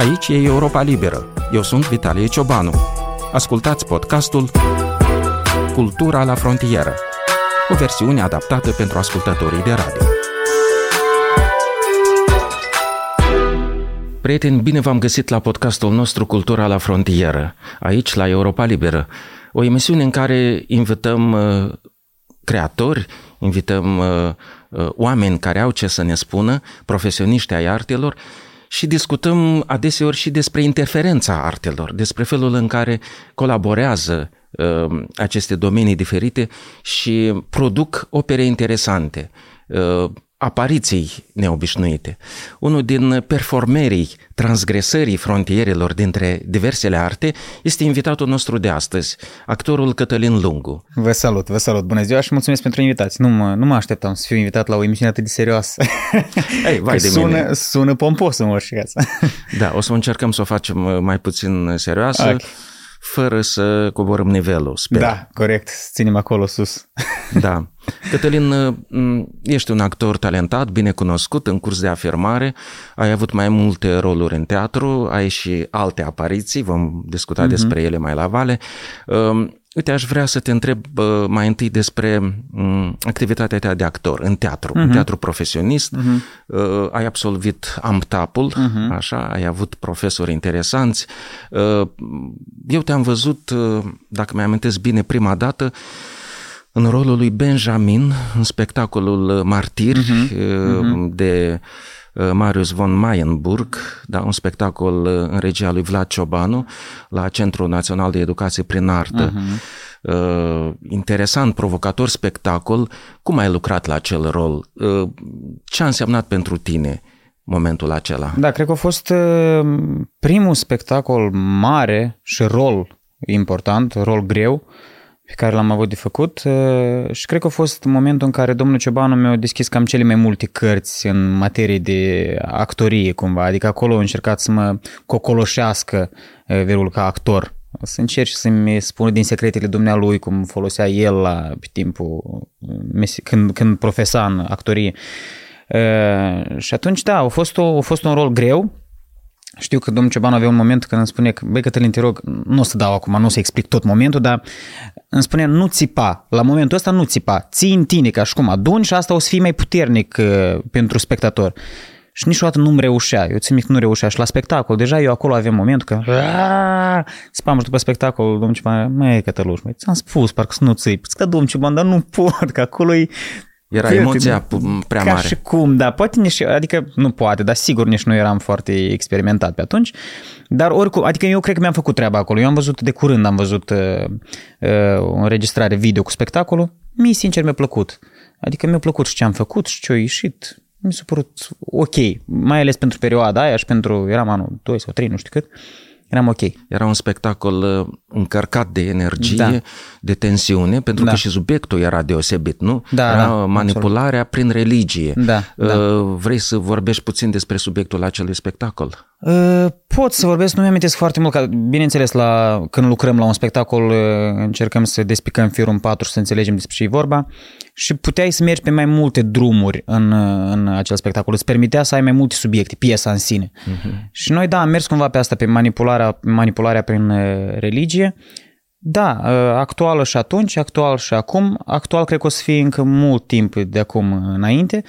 Aici e Europa Liberă. Eu sunt Vitalie Ciobanu. Ascultați podcastul Cultura la frontieră, o versiune adaptată pentru ascultătorii de radio. Prieteni, bine v-am găsit la podcastul nostru Cultura la frontieră, aici la Europa Liberă. O emisiune în care invităm creatori, invităm oameni care au ce să ne spună, profesioniști ai artelor, și discutăm adeseori și despre interferența artelor, despre felul în care colaborează aceste domenii diferite și produc opere interesante, apariții neobișnuite. Unul din performerii transgresării frontierelor dintre diversele arte este invitatul nostru de astăzi, actorul Cătălin Lungu. Vă salut, bună ziua și mulțumesc pentru invitație. Nu mă așteptam să fiu invitat la o emisiune atât de serioasă. Ei, vai de mine. Sună pompos în orice caz. Da, o să încercăm să o facem mai puțin serioasă. Okay. Fără să coborâm nivelul, sper. Da, corect, ținem acolo sus. Da. Cătălin, ești un actor talentat, bine cunoscut, în curs de afirmare, ai avut mai multe roluri în teatru, ai și alte apariții, vom discuta despre ele mai la vale. Uite, aș vrea să te întreb mai întâi despre activitatea ta de actor în teatru, în teatru profesionist. Ai absolvit AMTAP-ul, așa, ai avut profesori interesanți. Eu te-am văzut, dacă mi-am amintesc bine, prima dată în rolul lui Benjamin, în spectacolul Martiri de Marius von Mayenburg, da, un spectacol în regia lui Vlad Ciobanu la Centrul Național de Educație prin Artă. Interesant, provocator spectacol. Cum ai lucrat la acel rol? Ce a însemnat pentru tine momentul acela? Da, cred că a fost primul spectacol mare și rol important, rol greu, pe care l-am avut de făcut și cred că a fost momentul în care domnul Ciobanu mi-a deschis cam cele mai multe cărți în materie de actorie cumva, adică acolo a încercat să mă cocoloșească verul ca actor, să încerc să-mi spună din secretele dumnealui cum folosea el pe timpul când profesa în actorie. Și atunci da, a fost un rol greu. Știu că domnul Ciobanu avea un moment când îmi spune că, băi Cătălin, te rog, nu o să dau acum, nu o să explic tot momentul, dar îmi spunea, nu țipa, la momentul ăsta nu țipa, ții în tine ca și cum aduni și asta o să fie mai puternic pentru spectator. Și niciodată nu-mi reușea, eu țin mic nu reușea și la spectacol, deja eu acolo aveam momentul că țipam și după spectacol, domnul Ciobanu, măi Cătăluș, măi, ți-am spus, parcă să nu țipi, că domnul Ciobanu, dar nu pot, că acolo e... Era emoția prea mare. Ca și cum, da, poate adică nu poate, dar sigur nici nu eram foarte experimentat pe atunci, dar oricum, adică eu cred că mi-am făcut treaba acolo. Eu am văzut de curând, am văzut o înregistrare video cu spectacolul, mie sincer mi-a plăcut. Adică mi-a plăcut și ce am făcut și ce a ieșit. Mi s-a părut ok, mai ales pentru perioada aia și pentru, eram anul 2 sau 3, nu știu cât. Eram ok. Era un spectacol încărcat de energie, de tensiune, pentru că și subiectul era deosebit, nu? Era manipularea prin religie. Vrei să vorbești puțin despre subiectul acelui spectacol? Pot să vorbesc, nu mi-am amintesc foarte mult, că bineînțeles când lucrăm la un spectacol încercăm să despicăm firul în patru și să înțelegem despre ce e vorba și puteai să mergi pe mai multe drumuri în acel spectacol, îți permitea să ai mai multe subiecte, piesa în sine. Și noi am mers cumva pe asta, pe manipularea prin religie. Da, actuală și atunci, actual și acum, actual cred că o să fie încă mult timp de acum înainte.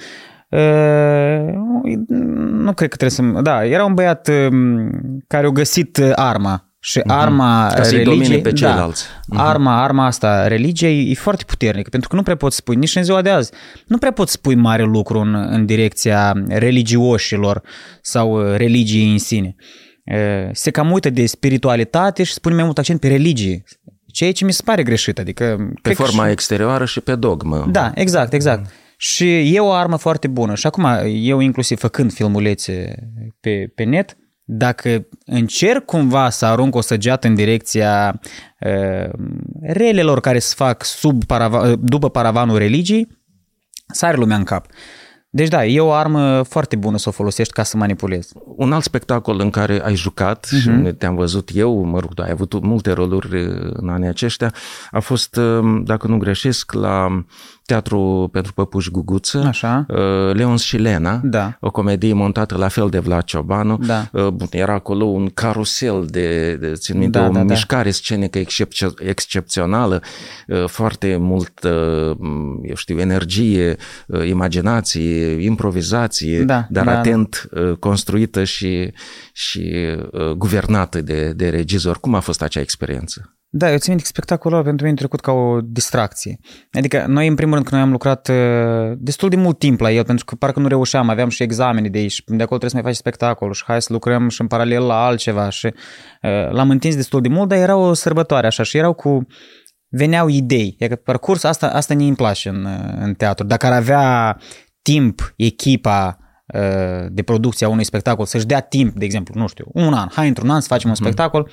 Nu cred că trebuie să... Da, era un băiat care a găsit arma și arma religiei pe ceilalți. Arma asta religiei e foarte puternică, pentru că nu prea poți spui, nici în ziua de azi, nu prea poți spui mare lucru în direcția religioșilor sau religiei în sine. Se cam uită de spiritualitate și spune mai mult accent pe religie, ceea ce mi se pare greșit. Adică, pe forma exterioară și pe dogmă. Da, exact. Și e o armă foarte bună. Și acum, eu inclusiv făcând filmulețe pe net, dacă încerc cumva să arunc o săgeată în direcția relelor care se fac după paravanul religiei, sare lumea în cap. Deci da, e o armă foarte bună să o folosești ca să manipulezi. Un alt spectacol în care ai jucat și te-am văzut eu, ai avut multe roluri în anii aceștia, a fost, dacă nu greșesc, la Teatru pentru păpuși Guguță, Așa. Leons și Lena, Da. o comedie montată la fel de Vlad Ciobanu. Da. Bun, era acolo un carusel de o mișcare scenică excepțională, foarte mult, eu știu, energie, imaginație, improvizație, dar atent construită și guvernată de regizor. Cum a fost acea experiență? Da, eu țin minte că spectacolul ăla pentru mine a trecut ca o distracție. Adică noi, în primul rând, că noi am lucrat destul de mult timp la el, pentru că parcă nu reușeam, aveam și examene de aici, de acolo trebuie să mai faci spectacolul și hai să lucrăm și în paralel la altceva și l-am întins destul de mult, dar era o sărbătoare așa și veneau idei. E că parcurs, asta ne-mi place în teatru. Dacă ar avea timp echipa de producție a unui spectacol, să-și dea timp, de exemplu, nu știu, un an, hai într-un an să facem un spectacol,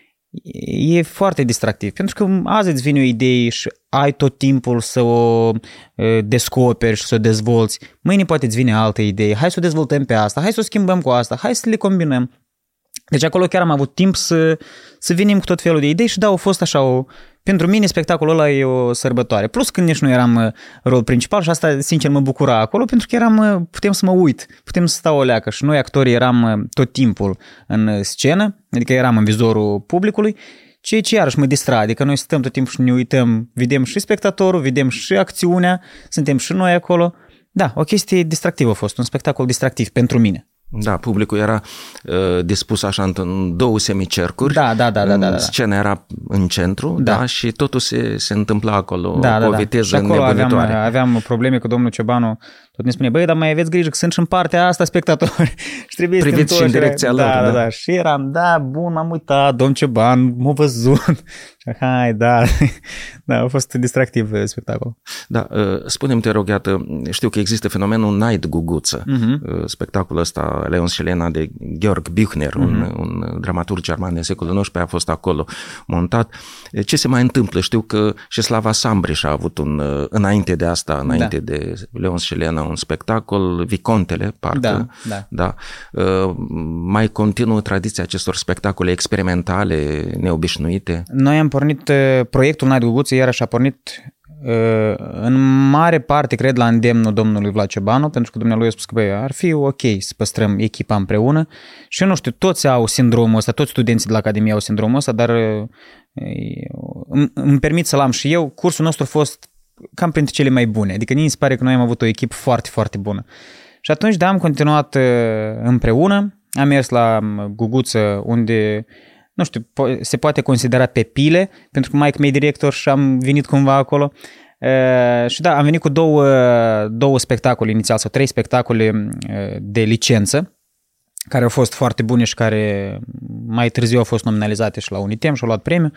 e foarte distractiv, pentru că azi îți vine o idee și ai tot timpul să o descoperi și să o dezvolți. Mâine poate îți vine altă idee, hai să o dezvoltăm pe asta, hai să o schimbăm cu asta, hai să le combinăm. Deci acolo chiar am avut timp să venim cu tot felul de idei și da, au fost așa pentru mine spectacolul ăla e o sărbătoare. Plus când nici nu eram rol principal și asta sincer mă bucura acolo pentru că putem să mă uit, putem să stau o leacă și noi actorii eram tot timpul în scenă, adică eram în vizorul publicului, ceea ce iarăși mă distra, adică noi stăm tot timpul și ne uităm, vedem și spectatorul, vedem și acțiunea, suntem și noi acolo. Da, o chestie distractivă a fost, un spectacol distractiv pentru mine. Da, publicul era dispus așa în două semicercuri. Da. Scena era în centru, da, și totul se întâmpla acolo cu o viteză nebunitoare. Aveam probleme cu domnul Ciobanu, tot ne spune, băi, dar mai aveți grijă că sunt și în partea asta spectatori și trebuie să priviți și în direcția lor. Da. Și eram, bun, m-am uitat, domn Ciobanu, m-a văzut. Hai, da, a fost distractiv spectacolul. Da, spune-mi, te rog, iată, știu că există fenomenul Night Guguță, spectacolul ăsta, Leons și Lena, de Georg Büchner, un dramaturg german din secolul XIX, a fost acolo montat. Ce se mai întâmplă? Știu că și Slava Sambriș a avut înainte de asta, de Leons și Lena, un spectacol, Vicontele, parcă. Da. Mai continuă tradiția acestor spectacole experimentale, neobișnuite? Noi am pornit proiectul Night Guguță, iarăși a pornit în mare parte, cred, la îndemnul domnului Vlad Ciobanu, pentru că dumnealui a spus că ar fi ok să păstrăm echipa împreună și eu nu știu, toți au sindromul ăsta, toți studenții de la Academie au sindromul ăsta, dar îmi permit să-l am și eu. Cursul nostru a fost cam printre cele mai bune, adică mi se pare că noi am avut o echipă foarte, foarte bună. Și atunci, am continuat împreună, am mers la Guguță, unde nu știu, se poate considera pe pile, pentru că Mike mi-e director și am venit cumva acolo. Și da, am venit cu două spectacole inițial, sau 3 spectacole de licență, care au fost foarte bune și care mai târziu au fost nominalizate și la Unitem și au luat premiu.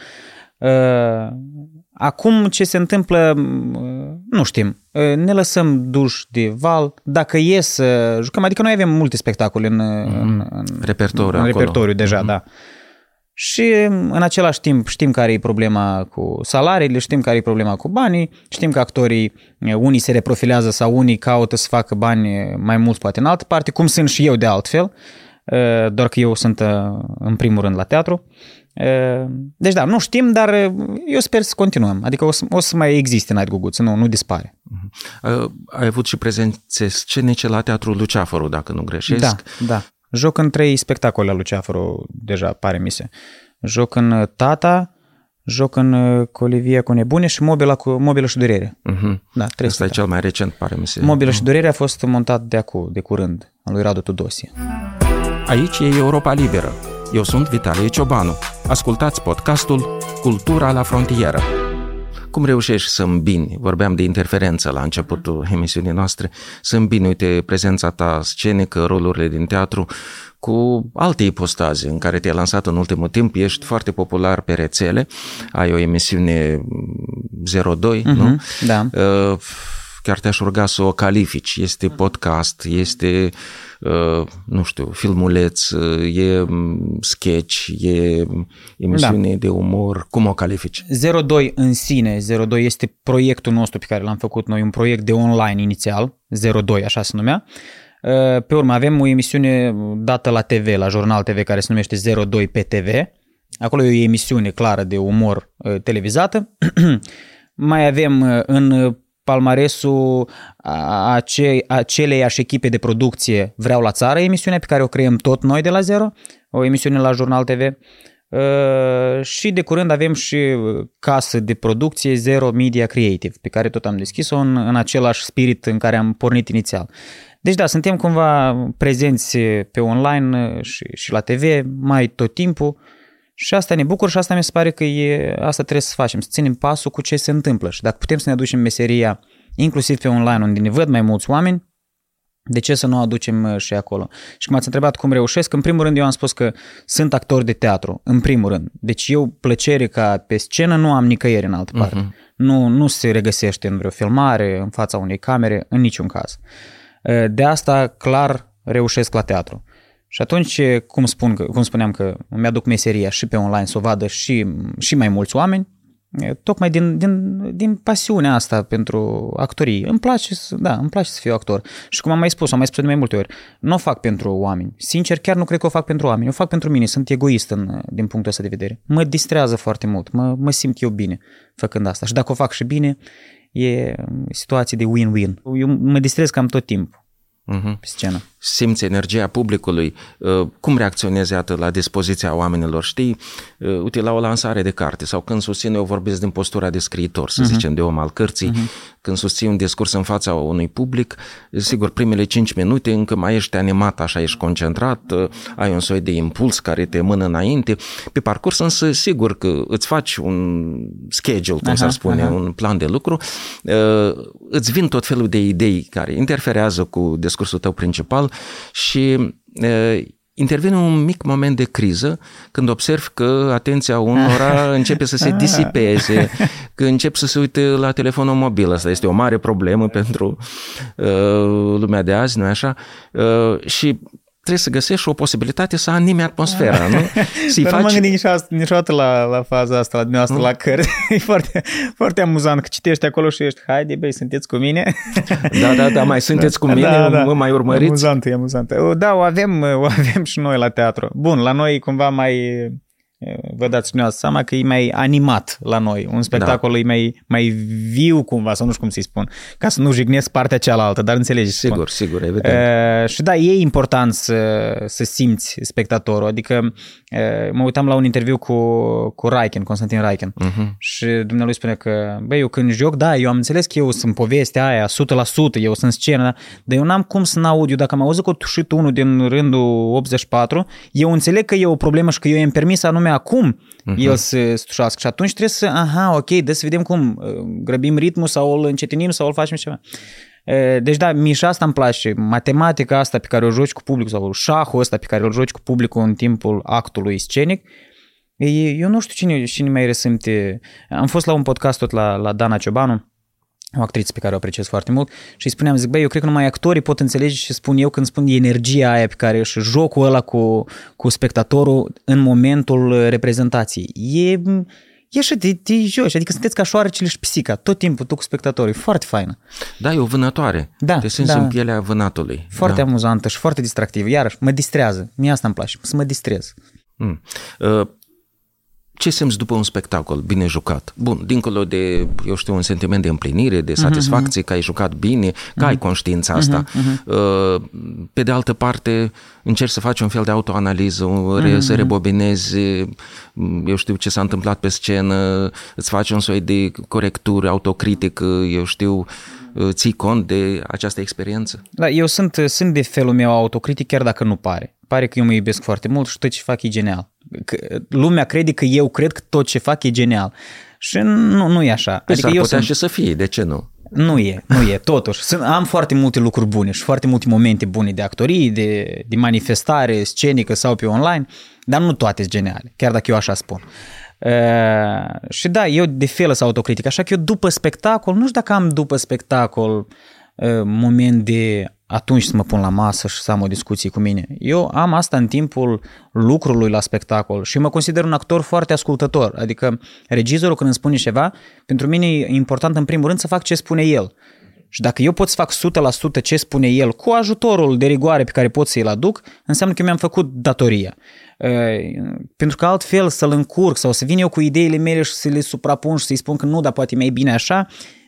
Acum ce se întâmplă, nu știm. Ne lăsăm duși de val. Dacă e să jucăm, adică noi avem multe spectacole în repertoriu deja, da. Și în același timp știm care e problema cu salariile, știm care e problema cu banii, știm că actorii, unii se reprofilează sau unii caută să facă bani mai mulți poate în altă parte, cum sunt și eu de altfel, doar că eu sunt în primul rând la teatru. Deci da, nu știm, dar eu sper să continuăm, adică o să mai existe Night Guguță, nu dispare. Ai avut și prezențe scenice la Teatrul Luceafărul, dacă nu greșesc. Da. Joc în 3 spectacole la Luceafărul, deja pare mise. Joc în Tata, joc în Colivia cu nebune și Mobilă și Durere. Da, 3 Asta e cel mai recent, pare mise. Mobilă și Durere a fost montat de curând, al lui Radu Tudosie. Aici e Europa Liberă. Eu sunt Vitalie Ciobanu. Ascultați podcastul Cultura la frontieră. Cum reușești să îmbini, vorbeam de interferență la începutul emisiunii noastre, să îmbini, uite, prezența ta scenică, rolurile din teatru, cu alte ipostaze în care te-ai lansat în ultimul timp, ești foarte popular pe rețele, ai o emisiune 02, nu? Da. Chiar te-aș ruga să o califici, este podcast, este, nu știu, filmuleț, e sketch, e emisiune de umor, cum o califici? 02 în sine, 02 este proiectul nostru pe care l-am făcut noi, un proiect de online inițial, 02, așa se numea. Pe urmă avem o emisiune dată la TV, la Jurnal TV, care se numește 02 pe TV. Acolo e o emisiune clară de umor televizată. Mai avem în palmaresul aceleiași echipe de producție Vreau la țară, emisiunea pe care o creăm tot noi de la zero, o emisiune la Jurnal TV. Și de curând avem și casă de producție Zero Media Creative, pe care tot am deschis-o în același spirit în care am pornit inițial. Deci da, suntem cumva prezenți pe online și la TV mai tot timpul și asta ne bucur și asta mi se pare că asta trebuie să facem, să ținem pasul cu ce se întâmplă și dacă putem să ne aducem meseria inclusiv pe online unde ne văd mai mulți oameni, de ce să nu aducem și acolo? Și cum ați întrebat cum reușesc, în primul rând eu am spus că sunt actor de teatru, în primul rând. Deci eu plăcere ca pe scenă nu am nicăieri în altă parte. Nu se regăsește în vreo filmare, în fața unei camere, în niciun caz. De asta clar reușesc la teatru. Și atunci, cum spuneam că îmi aduc meseria și pe online să o vadă și mai mulți oameni, tocmai din pasiunea asta pentru actorie. Îmi place să fiu actor. Și cum am mai spus de mai multe ori, nu o fac pentru oameni. Sincer, chiar nu cred că o fac pentru oameni. O fac pentru mine. Sunt egoist din punctul ăsta de vedere. Mă distrează foarte mult. Mă simt eu bine făcând asta. Și dacă o fac și bine, e situație de win-win. Eu mă distrez cam tot timpul pe scenă. Simți energia publicului, cum reacționezi atât la dispoziția oamenilor, știi? Uite, la o lansare de carte sau când susțin, eu vorbesc din postura de scriitor, să zicem, de om al cărții, când susții un discurs în fața unui public, sigur, primele 5 minute încă mai ești animat, așa ești concentrat, ai un soi de impuls care te mână înainte, pe parcurs însă, sigur că îți faci un schedule, cum s-ar spune, un plan de lucru, îți vin tot felul de idei care interferează cu discursul tău principal și intervine un mic moment de criză când observi că atenția unora începe să se disipeze, că încep să se uite la telefonul mobil. Asta este o mare problemă pentru lumea de azi, nu-i așa? Și trebuie să găsești o posibilitate să anime atmosfera, nu? Dar nu mă gândi niciodată la faza asta, la dumneavoastră, la cărți. E foarte, foarte amuzant că citești acolo și ești, haide, băi, sunteți cu mine? Da, mai sunteți cu mine, mă mai urmăriți? E amuzant. Da, o avem și noi la teatru. Bun, la noi cumva mai... Vă dați dumneavoastră seama că e mai animat la noi. Un spectacol e mai viu cumva, sau nu știu cum să-i spun, ca să nu jignesc partea cealaltă, dar înțelegeți. Sigur, evident. Și da, e important să simți spectatorul. Adică mă uitam la un interviu cu Raiken, Constantin Raiken, și dumnealui spune că, băi, eu când joc, da, eu am înțeles că eu sunt povestea aia, 100%, eu sunt scenă, dar eu n-am cum să n-aud. Eu dacă am auzit că tușit unul din rândul 84, eu înțeleg că e o problemă și că eu i-am permis anume acum el să tușească. Și atunci trebuie să, ok, să vedem cum grăbim ritmul sau îl încetinim sau îl facem ceva. Deci da, mie și asta îmi place. Matematica asta pe care o joci cu publicul sau șahul ăsta pe care îl joci cu publicul în timpul actului scenic, eu nu știu cine mai resimte. Am fost la un podcast tot la Dana Ciobanu, o actriță pe care o apreciez foarte mult, și îi spuneam, zic, băi, eu cred că numai actorii pot înțelege ce spun eu când spun energia aia pe care și jocul ăla cu spectatorul în momentul reprezentației. E și te joci, adică sunteți ca șoarecele și pisica, tot timpul tu cu spectatorii, foarte faină. Da, e o vânătoare, te simți în pielea vânatului. Foarte amuzantă și foarte distractivă, iarăși mă distrează, mie asta îmi place, să mă distrez. Ce simți după un spectacol bine jucat? Bun, dincolo de, eu știu, un sentiment de împlinire, de satisfacție că ai jucat bine, că ai conștiința asta. Pe de altă parte, încerci să faci un fel de autoanaliză, să rebobinezi, eu știu ce s-a întâmplat pe scenă, îți faci un soi de corectură, autocritică, eu știu, ții cont de această experiență? Da, eu sunt de felul meu autocritic, chiar dacă nu pare. Pare că eu mă iubesc foarte mult și tot ce fac e genial. Lumea crede că eu cred că tot ce fac e genial. Și nu e așa. Adică s-ar putea și să fie, de ce nu? Nu e, totuși. Am foarte multe lucruri bune și foarte multe momente bune de actorie, de manifestare scenică sau pe online, dar nu toate sunt geniale, chiar dacă eu așa spun. Și da, eu de fel să autocritic, așa că eu după spectacol, nu știu dacă am după spectacol moment de atunci să mă pun la masă și să am o discuție cu mine. Eu am asta în timpul lucrului la spectacol și mă consider un actor foarte ascultător. Adică regizorul când îmi spune ceva, pentru mine e important în primul rând să fac ce spune el. Și dacă eu pot să fac 100% ce spune el cu ajutorul de rigoare pe care pot să-i aduc, înseamnă că eu mi-am făcut datoria. Pentru că altfel să-l încurc sau să vin eu cu ideile mele și să le suprapun și să-i spun că nu, dar poate mai bine așa,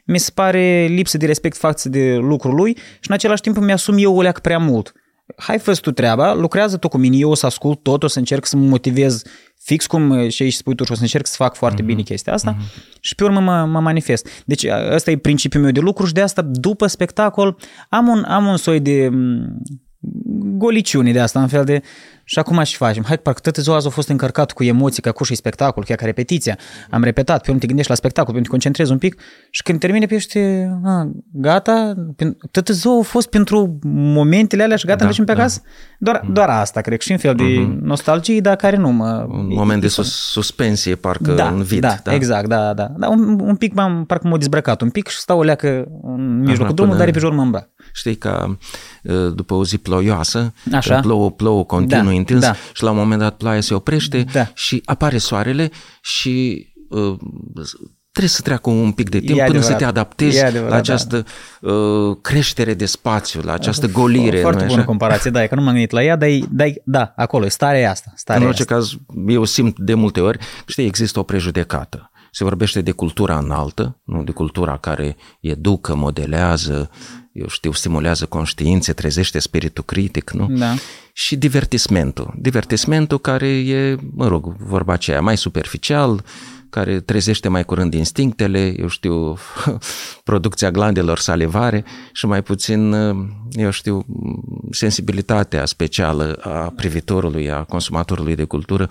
mi se pare lipsă de respect față de lucrul lui și în același timp îmi asum eu o leac prea mult. Hai, fă tu treaba, lucrează tu cu mine, eu o să ascult tot, o să încerc să mă motivez fix cum și aici spui tu și o să încerc să fac foarte bine chestia asta și pe urmă mă manifest. Deci ăsta e principiul meu de lucru și de asta după spectacol am un soi de goliciune de asta, în fel de și acum ce facem? Hai, parcă toată ziua azi a fost încărcat cu emoții, că acum și spectacol, chiar ca repetiția. Am repetat, pe urmă te gândești la spectacol, pe urmă te concentrezi un pic și când termine pe ești, gata, toată ziua a fost pentru momentele alea și gata, mergem pe acasă. Doar asta, cred, și în fel de nostalgie, dar care nu mă... Un moment de suspensie, parcă un vid. Da, exact, da. Un pic parcă m-a dezbrăcat un pic și stau o leacă în mijlocul drumului, dar repejor mă îmbrac. Știi că după o zi ploioasă, așa? Plouă continuu, intens și la un moment dat ploaia se oprește și apare soarele și trebuie să treacă un pic de timp până să te adaptezi la această creștere de spațiu, la această golire. Foarte bună comparație, da, că nu m-am gândit la ea, dar acolo, starea e asta. În orice caz, eu simt de multe ori, știi, există o prejudecată. Se vorbește de cultura înaltă, nu de cultura care educă, modelează, stimulează conștiințe, trezește spiritul critic, nu? Da. Și divertismentul care e, vorba aceea, mai superficial, care trezește mai curând instinctele, producția glandelor salivare și mai puțin, sensibilitatea specială a privitorului, a consumatorului de cultură.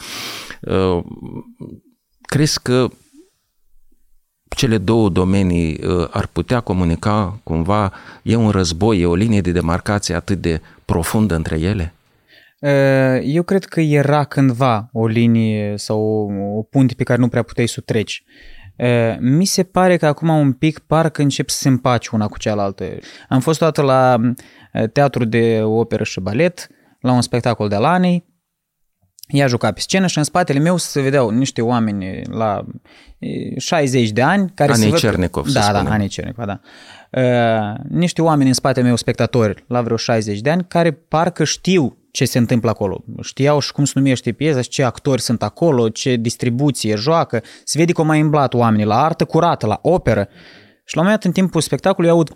Crezi că cele două domenii ar putea comunica cumva? E un război, e o linie de demarcație atât de profundă între ele? Eu cred că era cândva o linie sau o punte pe care nu prea puteai să o treci. Mi se pare că acum un pic parcă încep să se împace una cu cealaltă. Am fost odată la teatru de operă și balet, la un spectacol de Alanei. Ea juca pe scenă și în spatele meu se vedeau niște oameni la 60 de ani. Anii Cernicov, să spunem. Anii Cernicov, da. Niște oameni în spatele meu, spectatori, la vreo 60 de ani, care parcă știu ce se întâmplă acolo. Știau și cum se numește piesa și ce actori sunt acolo, ce distribuție joacă. Se vede cum au îmblat oamenii la artă curată, la operă. Și la un moment dat, în timpul spectacolului, aud...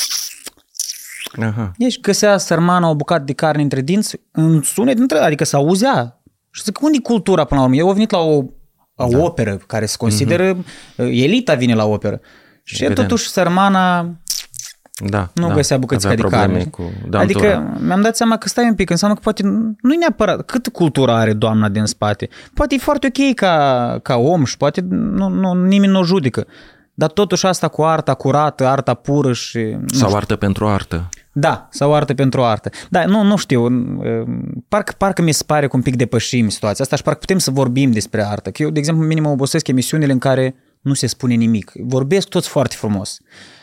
Deci găsea sărmana o bucată de carne între dinți, în sunet dintre, adică se auzea. Și zic, unde e cultura până la urmă? Eu am venit la o operă care se consideră, elita vine la operă. Și totuși sărmana nu găsea bucățica de carne. Adică mi-am dat seama că stai un pic, înseamnă că poate nu-i neapărat cât cultură are doamna din spate. Poate e foarte ok ca om și poate nimeni nu o judecă. Dar totuși asta cu arta curată, arta pură și... Sau artă pentru artă. Da, sau artă pentru artă. Da, nu știu, parcă mi se pare că un pic depășim situația asta și parcă putem să vorbim despre artă. Că eu, de exemplu, minim mă obosesc emisiunile în care nu se spune nimic. Vorbesc toți foarte frumos.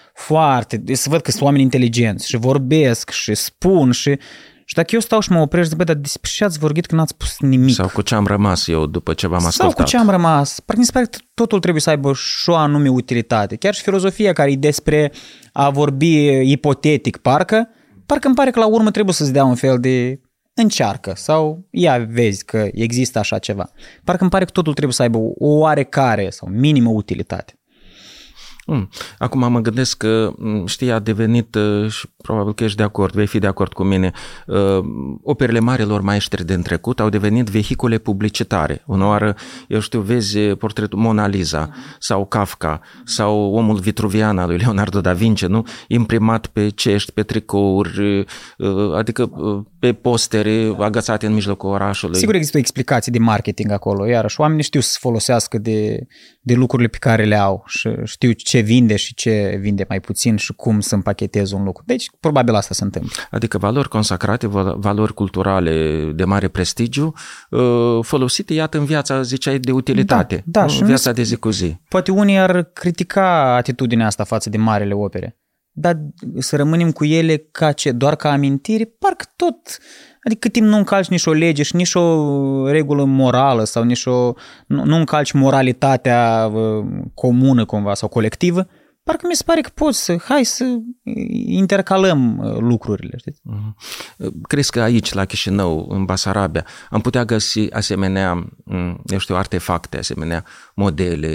Să văd că sunt oameni inteligenți și vorbesc și spun și dacă eu stau și mă opresc, zic, dar despre ce ați vorbit că n-ați spus nimic? Sau cu ce am rămas eu după ce v-am ascultat? Sau cu ce am rămas? Parcă mi se pare că totul trebuie să aibă și o anume utilitate. Chiar și filozofia care e despre a vorbi ipotetic, parcă îmi pare că la urmă trebuie să-ți dea un fel de încearcă sau ia vezi că există așa ceva. Parcă îmi pare că totul trebuie să aibă o oarecare sau minimă utilitate. Acum mă gândesc că, știi, a devenit, și probabil că ești de acord, vei fi de acord cu mine, operele marilor maestri din trecut au devenit vehicule publicitare. Uneoară, vezi portretul Mona Lisa sau Kafka sau Omul Vitruvian al lui Leonardo da Vinci, nu? Imprimat pe cești, pe tricouri, adică pe postere agățate în mijlocul orașului. Sigur există o explicație de marketing acolo, iarăși oamenii știu să se folosească de lucrurile pe care le au și știu ce vinde și ce vinde mai puțin și cum să împachetezi un lucru. Deci, probabil asta se întâmplă. Adică valori consacrate, valori culturale de mare prestigiu, folosite, iată, în viața, ziceai, de utilitate, în viața de zi cu zi. Poate unii ar critica atitudinea asta față de marele opere, dar să rămânem cu ele doar ca amintire, parcă tot... Adică cât timp nu încalci nici o lege și nici o regulă morală sau nu încalci moralitatea comună cumva sau colectivă, parcă mi se pare că poți hai să intercalăm lucrurile. Știți? Crezi că aici, la Chișinău, în Basarabia, am putea găsi asemenea, artefacte, asemenea modele,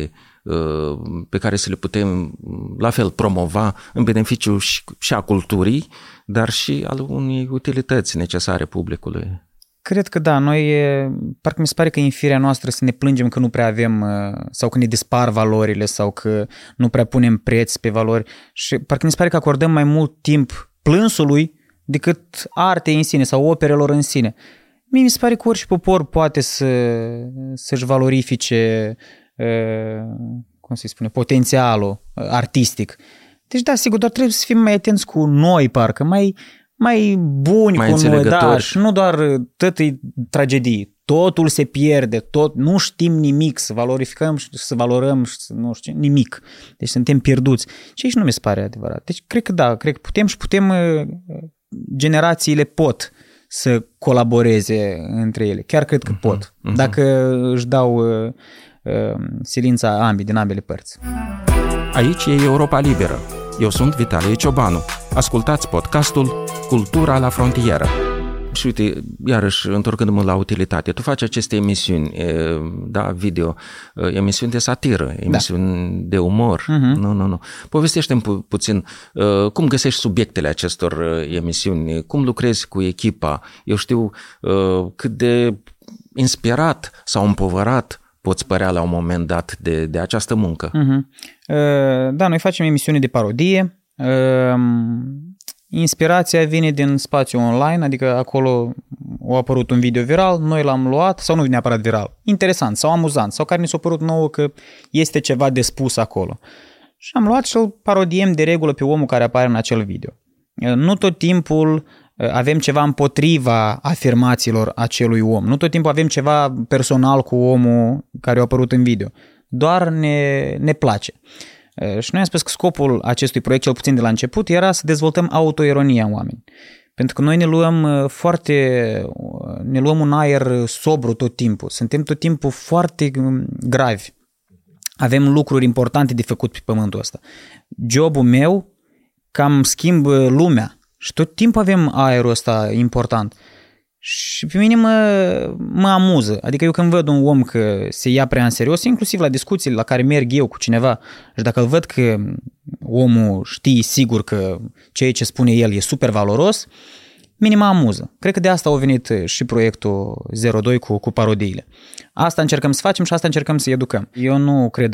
pe care să le putem la fel promova în beneficiu și a culturii, dar și al unei utilități necesare publicului. Cred că da, noi parcă mi se pare că în firea noastră să ne plângem că nu prea avem sau că ne dispar valorile sau că nu prea punem preț pe valori și parcă mi se pare că acordăm mai mult timp plânsului decât artei în sine sau operelor în sine. Mie mi se pare că orice popor poate să-și valorifice cum se spune, potențialul artistic. Deci da, sigur, doar trebuie să fim mai atenți cu noi, parcă, mai buni mai cu noi, da, și nu doar tătăi tragedii. Totul se pierde, nu știm nimic, să valorificăm și să valorăm și să nu știu, nimic. Deci suntem pierduți. Și aici nu mi se pare adevărat. Deci cred că da, cred că putem, generațiile pot să colaboreze între ele. Chiar cred că pot. Dacă își dau silința din ambele părți. Aici e Europa Liberă. Eu sunt Vitalie Ciobanu. Ascultați podcastul Cultura la frontieră. Și uite, iarăși, întorcându-mă la utilitate, tu faci aceste emisiuni, da, video, emisiuni de satiră, emisiuni de umor. Nu. Povestește-mi puțin cum găsești subiectele acestor emisiuni, cum lucrezi cu echipa, eu știu cât de inspirat sau împovărat poți părea la un moment dat de această muncă. Da, noi facem emisiuni de parodie. Inspirația vine din spațiu online, adică acolo a apărut un video viral, noi l-am luat, sau nu neapărat viral, interesant sau amuzant, sau care ni s-a părut nouă că este ceva de spus acolo. Și am luat și îl parodiem de regulă pe omul care apare în acel video. Nu tot timpul avem ceva împotriva afirmațiilor acelui om, nu tot timpul avem ceva personal cu omul care a apărut în video, doar ne place. Și noi am spus că scopul acestui proiect, cel puțin de la început, era să dezvoltăm autoironia în oameni. Pentru că noi ne luăm un aer sobru tot timpul. Suntem tot timpul foarte gravi. Avem lucruri importante de făcut pe pământul ăsta. Jobul meu cam schimbă lumea și tot timpul avem aerul ăsta important. Și pe mine mă amuză. Adică eu când văd un om că se ia prea în serios, inclusiv la discuțiile la care merg eu cu cineva, și dacă îl văd că omul știe sigur că ceea ce spune el e super valoros, mine mă amuză. Cred că de asta a venit și proiectul 02 cu parodiile. Asta încercăm să facem și asta încercăm să educăm. Eu nu cred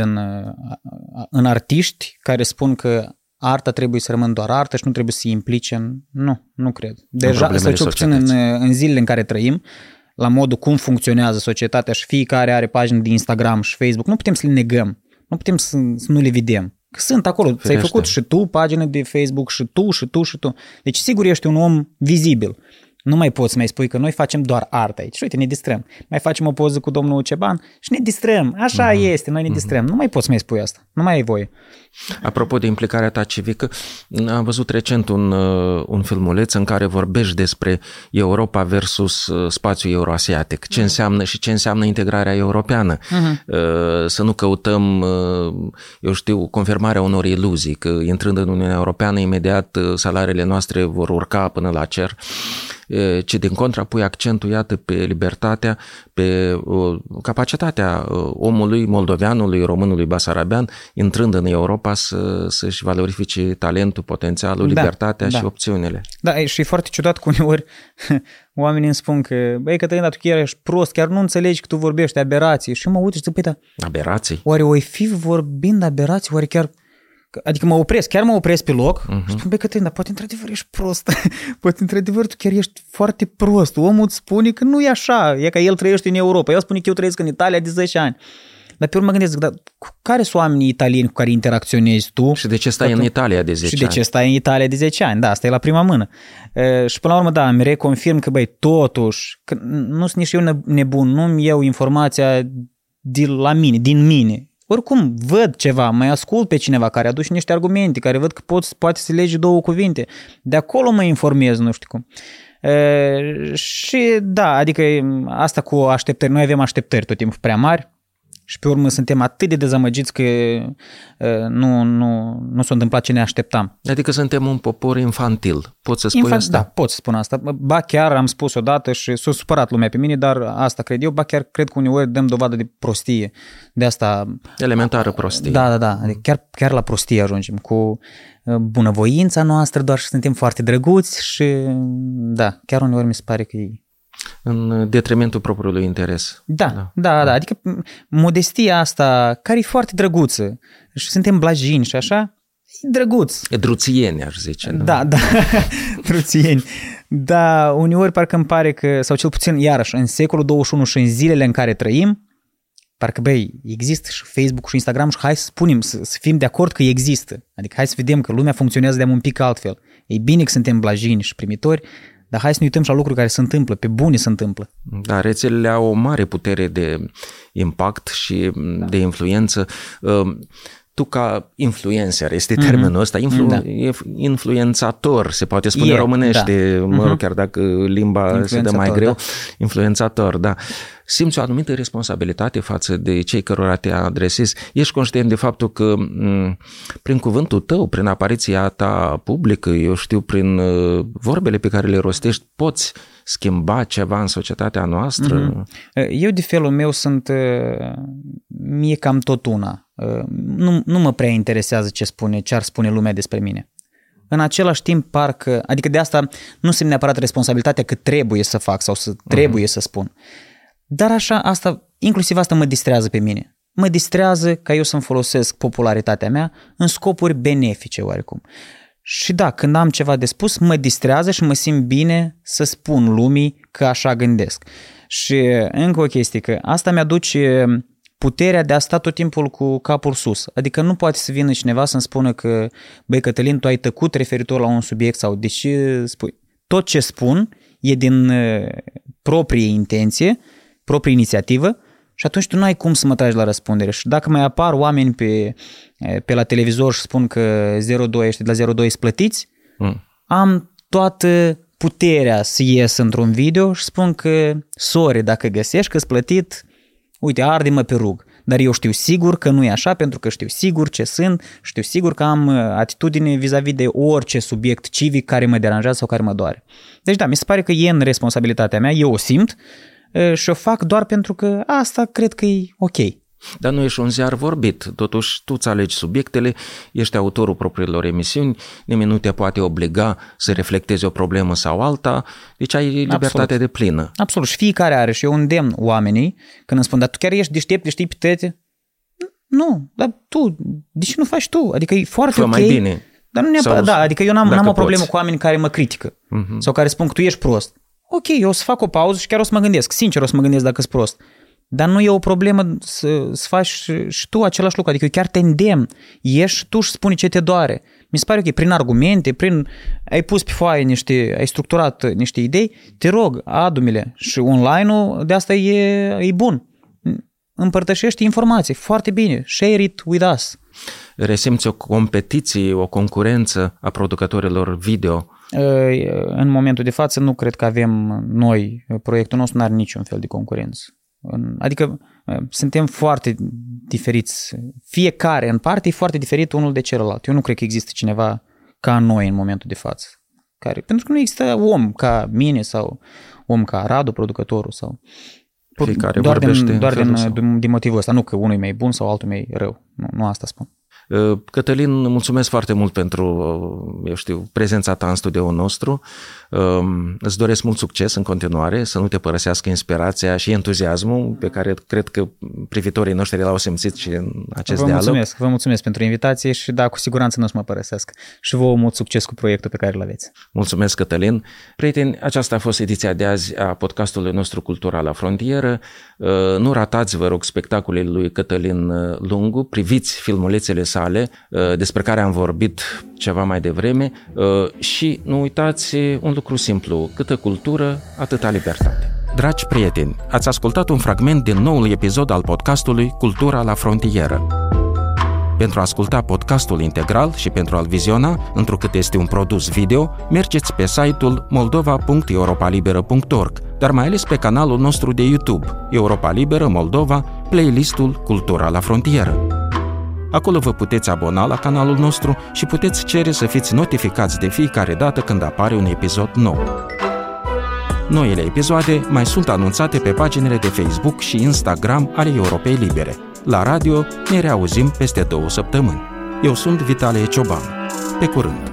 în artiști care spun că arta trebuie să rămână doar artă și nu trebuie să se implice în... Nu cred. Deja, să cel puțin în zilele în care trăim, la modul cum funcționează societatea și fiecare are pagină de Instagram și Facebook, nu putem să le negăm. Nu putem să nu le vedem. Că sunt acolo. Ți-ai făcut și tu pagină de Facebook și tu. Deci sigur ești un om vizibil. Nu mai poți să mai spui că noi facem doar artă aici. Și uite, ne distrăm. Mai facem o poză cu domnul Ceban și ne distrăm. Așa este, noi ne distrăm. Nu mai poți să mai spui asta. Nu mai ai voie. Apropo de implicarea ta civică, am văzut recent un filmuleț în care vorbești despre Europa versus spațiul euroasiatic. Ce înseamnă și ce înseamnă integrarea europeană. Să nu căutăm, eu știu, confirmarea unor iluzii, că intrând în Uniunea Europeană, imediat salariile noastre vor urca până la cer, ci din contra pui accentul, iată, pe libertatea, pe capacitatea omului, moldoveanului, românului, basarabean, intrând în Europa să-și valorifice talentul, potențialul, libertatea și opțiunile. Da, și e foarte ciudat că uneori oamenii îmi spun că, băi, Cătălin, tu chiar ești prost, chiar nu înțelegi că tu vorbești aberații. Și eu mă uit și zic, păi, aberații? Oare o fi vorbind aberații, oare chiar... Adică mă opresc pe loc și spun, băi, Cătălin, dar poate într-adevăr ești prost. Poate într-adevăr tu chiar ești foarte prost. Omul îți spune că nu e așa, e că el trăiește în Europa. El spune că eu trăiesc în Italia de 10 ani. Dar pe urmă mă gândesc, dar care sunt oamenii italieni cu care interacționezi tu? Și de ce stai în Italia de 10 ani? Și de ce stai în Italia de 10 ani? Da, asta e la prima mână. Și până la urmă, da, îmi reconfirm că, băi, totuși, că nu sunt nici eu nebun, nu-mi iau informația din mine. Oricum, văd ceva, mai ascult pe cineva care aduce niște argumente, care văd că poate să lege două cuvinte. De acolo mă informez, nu știu cum. Și da, adică asta cu așteptări, noi avem așteptări tot timpul prea mari și pe urmă suntem atât de dezamăgiți că nu s-a întâmplat ce ne așteptam. Adică suntem un popor infantil. Poți să spui asta? Da, pot să spun asta. Ba chiar am spus odată și s-a supărat lumea pe mine, dar asta cred eu. Ba chiar cred că uneori dăm dovadă de prostie. De asta... Elementară prostie. Da. Adică chiar la prostie ajungem cu bunăvoința noastră, doar și suntem foarte drăguți și da, chiar uneori mi se pare că e... În detrimentul propriului interes. Da. Adică modestia asta, care e foarte drăguță și suntem blajini și așa, e drăguț. E druțieni, aș zice. Nu? Da, druțieni. Da, uneori parcă îmi pare că, sau cel puțin iarăși, în secolul 21 și în zilele în care trăim, parcă, băi, există și Facebook și Instagram și hai să spunem, să fim de acord că există. Adică hai să vedem că lumea funcționează de un pic altfel. E bine că suntem blajini și primitori, dar hai să ne uităm și la lucruri care se întâmplă, pe bune se întâmplă. Da, rețelele au o mare putere de impact și de influență. Tu ca influencer, este termenul ăsta, influențator, se poate spune românește, mă rog, chiar dacă limba se dă mai greu, influențator, da. Simți o anumită responsabilitate față de cei cărora te adresezi. Ești conștient de faptul că prin cuvântul tău, prin apariția ta publică, eu știu, prin vorbele pe care le rostești, poți schimba ceva în societatea noastră? Eu de felul meu sunt, mie cam tot una. Nu mă prea interesează ce ar spune lumea despre mine. În același timp, parcă, adică de asta nu simt neapărat responsabilitatea că trebuie să fac sau să trebuie să spun. Dar așa, inclusiv asta mă distrează pe mine. Mă distrează ca eu să-mi folosesc popularitatea mea în scopuri benefice oarecum. Și da, când am ceva de spus, mă distrează și mă simt bine să spun lumii că așa gândesc. Și încă o chestie, că asta mi-aduce puterea de a sta tot timpul cu capul sus. Adică nu poate să vină cineva să-mi spună că, băi Cătălin, tu ai tăcut referitor la un subiect sau de ce spui. Tot ce spun e din proprie intenție, proprie inițiativă și atunci tu nu ai cum să mă tragi la răspundere. Și dacă mai apar oameni pe la televizor și spun că 02 ăștia de la 02 sunt plătiți, am toată puterea să ies într-un video și spun că sorry, dacă găsești că-s plătit, uite, arde-mă pe rug. Dar eu știu sigur că nu e așa, pentru că știu sigur ce sunt, știu sigur că am atitudine vis-a-vis de orice subiect civic care mă deranjează sau care mă doare. Deci da, mi se pare că e în responsabilitatea mea, eu o simt și o fac doar pentru că asta cred că e ok. Dar nu ești un ziar vorbit, totuși tu îți alegi subiectele, ești autorul propriilor emisiuni, nimeni nu te poate obliga să reflectezi o problemă sau alta, deci ai libertate de plină. Absolut, și fiecare are, și eu îndemn oamenii când îmi spun, dar tu chiar ești deștept, știi pe toate? Nu, dar tu, de ce nu faci tu? Adică e foarte ok. Mai bine. Dar nu neapărat, da, adică eu n-am o problemă cu oameni care mă critică sau care spun că tu ești prost. Ok, eu o să fac o pauză și chiar o să mă gândesc, sincer o să mă gândesc dacă sunt prost. Dar nu e o problemă să faci și tu același lucru, adică eu chiar te îndemn, ieși și tu și spune ce te doare. Mi se pare că prin argumente, ai pus pe foaie ai structurat niște idei, te rog, adu-mi-le. Și online-ul de asta e bun. Împărtășești informații, foarte bine, share it with us. Resimți o competiție, o concurență a producătorilor video? În momentul de față nu cred că avem noi, proiectul nostru nu are niciun fel de concurență. Adică suntem foarte diferiți, fiecare în parte e foarte diferit unul de celălalt. Eu nu cred că există cineva ca noi în momentul de față. Pentru că nu există om ca mine sau om ca Radu, producătorul sau... Fiecare doar vorbește din motivul ăsta, nu că unul e mai bun sau altul mai rău. Nu asta spun. Cătălin, mulțumesc foarte mult pentru, prezența ta în studioul nostru. Îți doresc mult succes în continuare, să nu te părăsească inspirația și entuziasmul pe care cred că privitorii noștri l-au simțit și în acest dialog. Vă mulțumesc pentru invitație și da, cu siguranță nu o să mă părăsesc. Și vouă mult succes cu proiectul pe care îl aveți. Mulțumesc, Cătălin. Prieteni, aceasta a fost ediția de azi a podcastului nostru Cultura la Frontieră. Nu ratați, vă rog, spectacolele lui Cătălin Lungu, priviți filmulețele sale despre care am vorbit ceva mai devreme și nu uitați un lucru simplu, câtă cultură, atâta libertate. Dragi prieteni, ați ascultat un fragment din noul episod al podcastului Cultura la Frontieră. Pentru a asculta podcastul integral și pentru a-l viziona, întrucât este un produs video, mergeți pe site-ul moldova.europalibera.org, dar mai ales pe canalul nostru de YouTube, Europa Liberă Moldova, playlistul Cultura la frontieră. Acolo vă puteți abona la canalul nostru și puteți cere să fiți notificați de fiecare dată când apare un episod nou. Noile episoade mai sunt anunțate pe paginile de Facebook și Instagram ale Europei Libere. La radio ne reauzim peste 2 săptămâni. Eu sunt Vitalie Ciobanu. Pe curând!